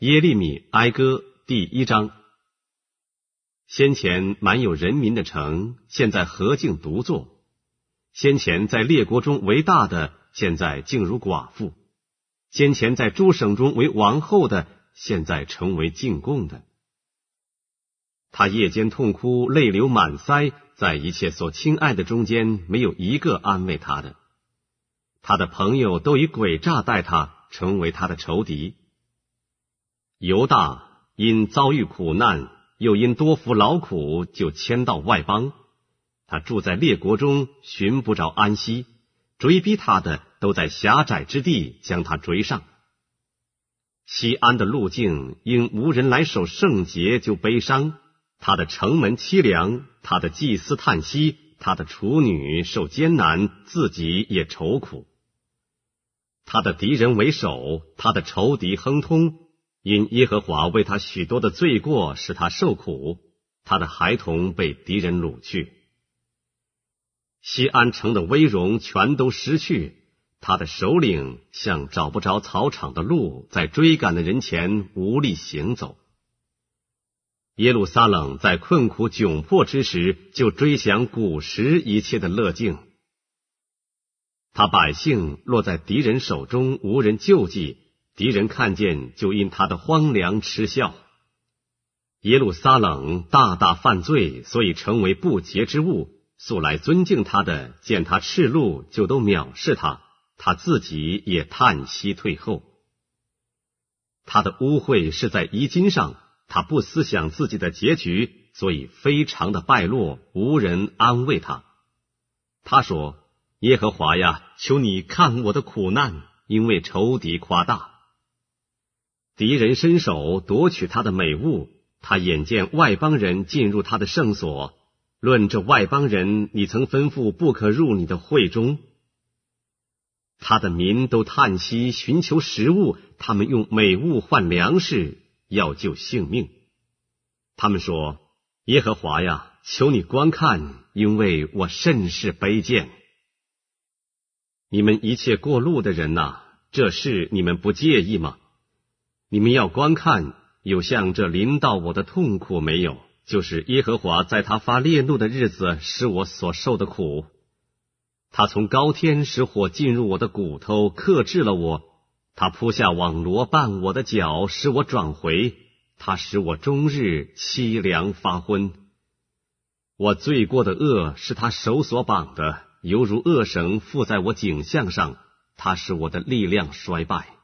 耶利米哀歌第1章。先前满有人民的城，现在何竟独坐？先前在列国中为大的，现在竟如寡妇；先前在诸省中为王后的，现在成为进贡的。他夜间痛哭，泪流满腮，在一切所亲爱的中间，没有一个安慰他的。他的朋友都以诡诈待他，成为他的仇敌。犹大因遭遇苦难，又因多服劳苦，就迁到外邦。他住在列国中，寻不着安息，追逼他的都在狭窄之地将他追上。西安的路径因无人来守圣节就悲伤，他的城门凄凉，他的祭司叹息，他的处女受艰难，自己也愁苦。他的敌人为首，他的仇敌亨通，因耶和华为他许多的罪过使他受苦，他的孩童被敌人掳去。西安城的威荣全都失去，他的首领像找不着草场的鹿，在追赶的人前无力行走。耶路撒冷在困苦窘迫之时，就追想古时一切的乐境。他百姓落在敌人手中，无人救济，敌人看见就因他的荒凉嗤笑。耶路撒冷大大犯罪，所以成为不洁之物，素来尊敬他的，见他赤露就都藐视他，他自己也叹息退后。他的污秽是在衣襟上，他不思想自己的结局，所以非常的败落，无人安慰他。他说：耶和华呀，求你看我的苦难，因为仇敌夸大。敌人伸手夺取他的美物，他眼见外邦人进入他的圣所。论这外邦人，你曾吩咐不可入你的会中。他的民都叹息，寻求食物，他们用美物换粮食，要救性命。他们说：耶和华呀，求你观看，因为我甚是卑贱。你们一切过路的人哪，这事你们不介意吗？你们要观看，有像这临到我的痛苦没有？就是耶和华在他发烈怒的日子使我所受的苦。他从高天使火进入我的骨头，克制了我。他铺下网罗绊我的脚，使我转回。他使我终日凄凉发昏。我罪过的恶是他手所绑的，犹如恶绳附在我颈项上，他使我的力量衰败。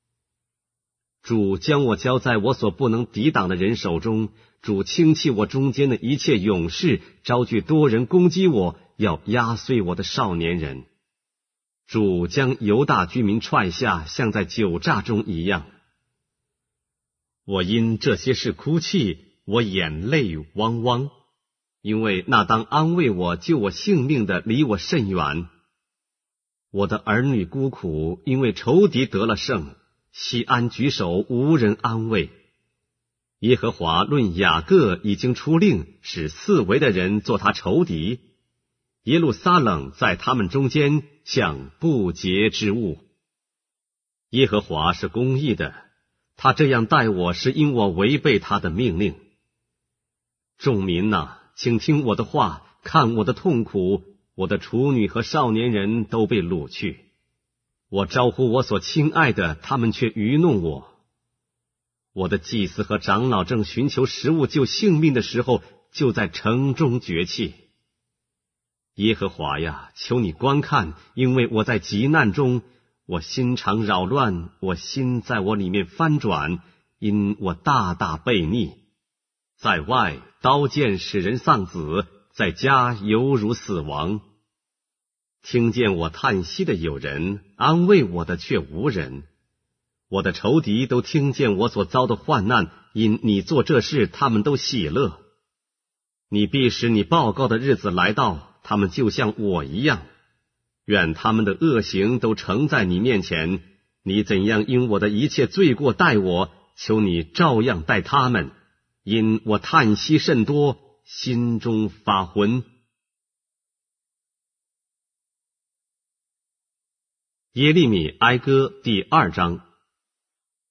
主将我交在我所不能抵挡的人手中，主轻弃我中间的一切勇士，招聚多人攻击我，要压碎我的少年人。主将犹大居民踹下，像在酒榨中一样。我因这些事哭泣，我眼泪汪汪，因为那当安慰我救我性命的离我甚远。我的儿女孤苦，因为仇敌得了胜。西安举手，无人安慰。耶和华论雅各已经出令，使四围的人做他仇敌。耶路撒冷在他们中间像不洁之物。耶和华是公义的，他这样待我，是因我违背他的命令。众民哪，请听我的话，看我的痛苦，我的处女和少年人都被掳去。我招呼我所亲爱的，他们却愚弄我。我的祭司和长老正寻求食物救性命的时候，就在城中绝气。耶和华呀，求你观看，因为我在急难中，我心肠扰乱，我心在我里面翻转，因我大大悖逆。在外刀剑使人丧子，在家犹如死亡。听见我叹息的有人，安慰我的却无人。我的仇敌都听见我所遭的患难，因你做这事，他们都喜乐。你必使你报告的日子来到，他们就像我一样。愿他们的恶行都呈在你面前。你怎样因我的一切罪过待我，求你照样待他们。因我叹息甚多，心中发昏。耶利米哀歌第2章。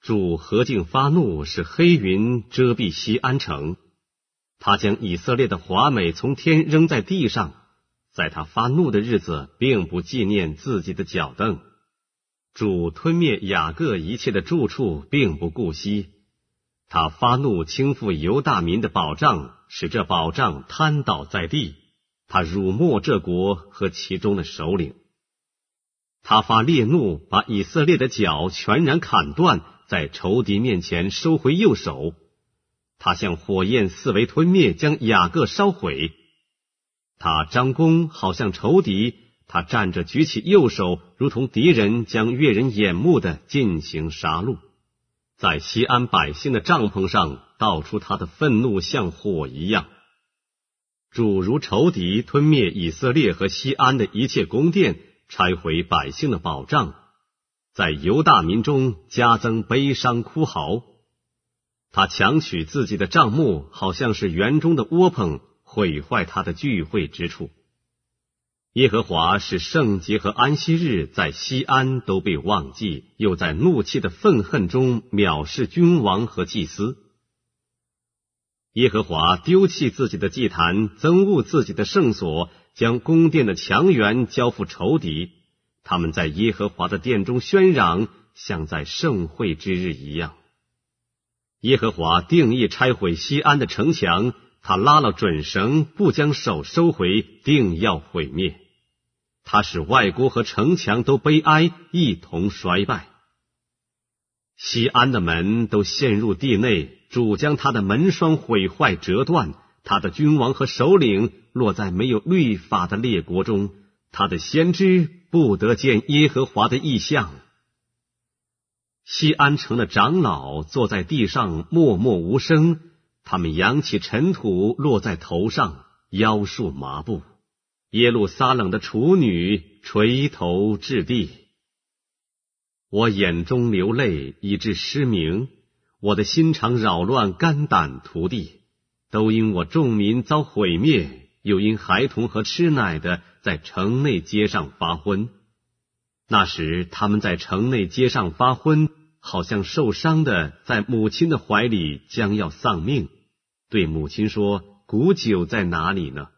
主何竟发怒，使黑云遮蔽西安城。他将以色列的华美从天扔在地上，在他发怒的日子，并不纪念自己的脚凳。主吞灭雅各一切的住处，并不顾惜。他发怒倾覆犹大民的保障，使这保障瘫倒在地。他辱没这国和其中的首领。他发烈怒，把以色列的脚全然砍断，在仇敌面前收回右手。他像火焰四围吞灭，将雅各烧毁。他张弓，好像仇敌；他站着举起右手，如同敌人将悦人眼目的进行杀戮。在西安百姓的帐篷上倒出他的愤怒，像火一样。主如仇敌吞灭以色列和西安的一切宫殿，拆毁百姓的保障，在犹大民中加增悲伤哭嚎。他强取自己的帐幕，好像是园中的窝棚，毁坏他的聚会之处。耶和华使圣节和安息日在西安都被忘记，又在怒气的愤恨中藐视君王和祭司。耶和华丢弃自己的祭坛，憎恶自己的圣所，将宫殿的墙垣交付仇敌。他们在耶和华的殿中喧嚷，像在盛会之日一样。耶和华定义拆毁西安的城墙，他拉了准绳，不将手收回，定要毁灭。他使外郭和城墙都悲哀，一同衰败。西安的门都陷入地内，主将他的门栓毁坏折断，他的君王和首领落在没有律法的列国中，他的先知不得见耶和华的异象。西安城的长老坐在地上默默无声，他们扬起尘土落在头上，腰束麻布。耶路撒冷的处女垂头至地。我眼中流泪，以致失明，我的心肠扰乱，肝胆涂地，都因我众民遭毁灭，又因孩童和吃奶的在城内街上发昏。那时他们在城内街上发昏，好像受伤的在母亲的怀里将要丧命，对母亲说：古酒在哪里呢？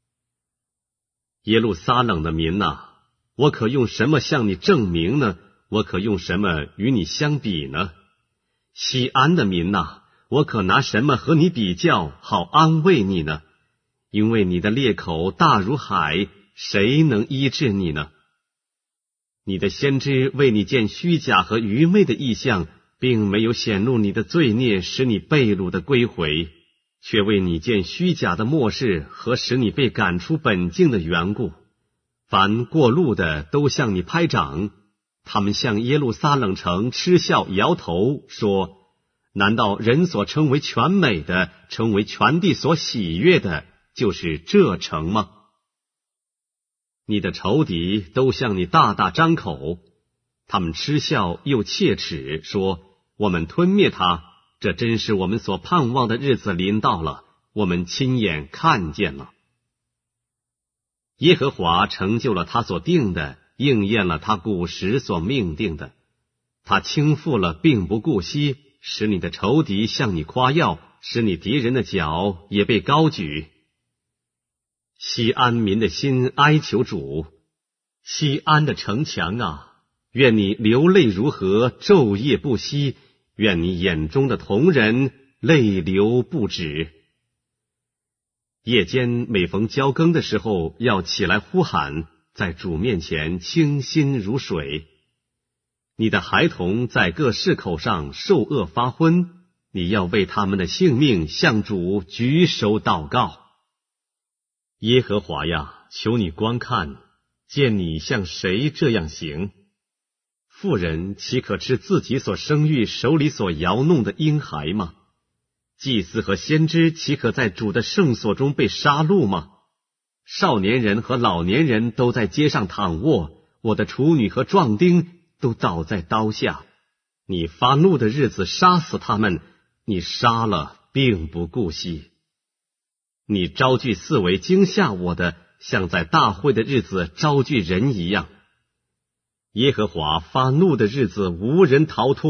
耶路撒冷的民哪，我可用什么向你证明呢？我可用什么与你相比呢？西安的民哪，我可拿什么和你比较，好安慰你呢？因为你的裂口大如海，谁能医治你呢？你的先知为你见虚假和愚昧的异象，并没有显露你的罪孽，使你被掳的归回，却为你见虚假的默示和使你被赶出本境的缘故。凡过路的都向你拍掌，他们向耶路撒冷城嗤笑摇头，说：难道人所称为全美的，称为全地所喜悦的，就是这城吗？你的仇敌都向你大大张口，他们嗤笑又切齿，说：我们吞灭他，这真是我们所盼望的日子临到了，我们亲眼看见了。耶和华成就了他所定的，应验了他古时所命定的。他倾覆了，并不顾惜，使你的仇敌向你夸耀，使你敌人的脚也被高举。西安民的心哀求主，西安的城墙啊，愿你流泪如河，昼夜不息，愿你眼中的瞳人泪流不止。夜间每逢交更的时候，要起来呼喊，在主面前清心如水。你的孩童在各市口上受饿发昏，你要为他们的性命向主举手祷告。耶和华呀，求你观看，见你向谁这样行？妇人岂可吃自己所生育手里所摇弄的婴孩吗？祭司和先知岂可在主的圣所中被杀戮吗？少年人和老年人都在街上躺卧，我的处女和壮丁都倒在刀下。你发怒的日子杀死他们，你杀了并不顾惜。你招聚四围惊吓我的，像在大会的日子招聚人一样。耶和华发怒的日子无人逃脱，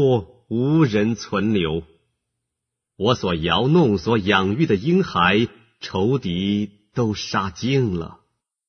无人存留。我所摇弄、所养育的婴孩，仇敌都杀尽了。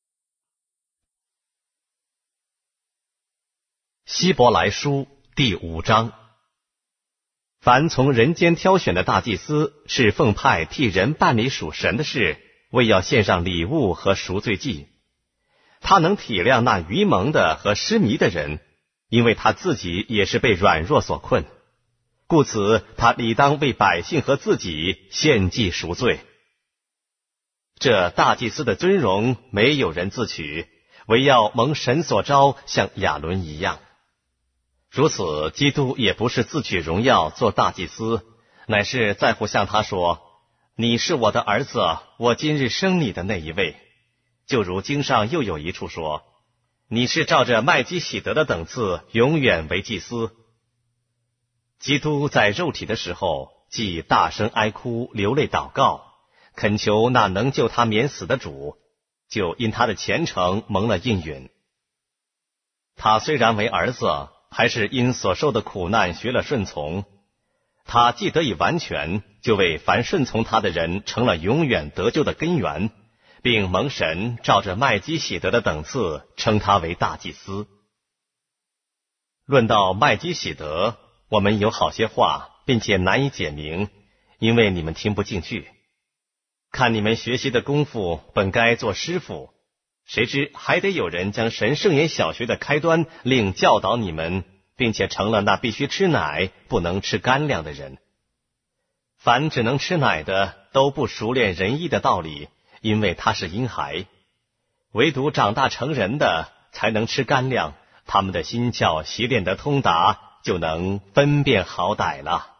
希伯来书第5章。凡从人间挑选的大祭司，是奉派替人办理属神的事，为要献上礼物和赎罪祭。他能体谅那愚蒙的和失迷的人，因为他自己也是被软弱所困，故此他理当为百姓和自己献祭赎罪。这大祭司的尊荣没有人自取，唯要蒙神所招，像亚伦一样。如此，基督也不是自取荣耀做大祭司，乃是在乎向他说：你是我的儿子，我今日生你的那一位。就如经上又有一处说：你是照着麦基洗德的等次，永远为祭司。基督在肉体的时候，既大声哀哭，流泪祷告，恳求那能救他免死的主，就因他的虔诚蒙了应允。他虽然为儿子，还是因所受的苦难学了顺从。他既得以完全，就为凡顺从他的人成了永远得救的根源，并蒙神照着麦基洗德的等次称他为大祭司。论到麦基洗德，我们有好些话，并且难以解明，因为你们听不进去。看你们学习的功夫，本该做师傅，谁知还得有人将神圣言小学的开端另教导你们，并且成了那必须吃奶不能吃干粮的人。凡只能吃奶的，都不熟练仁义的道理，因为他是婴孩；唯独长大成人的，才能吃干粮，他们的心窍习练得通达，就能分辨好歹了。